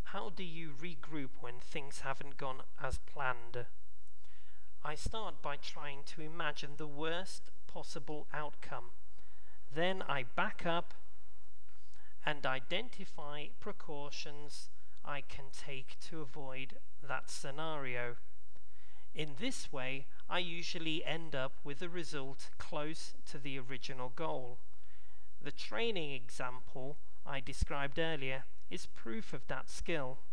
How do you regroup when things haven't gone as planned? I start by trying to imagine the worst possible outcome. Then I back up and identify precautions I can take to avoid that scenario. In this way, I usually end up with a result close to the original goal. The training example I described earlier is proof of that skill.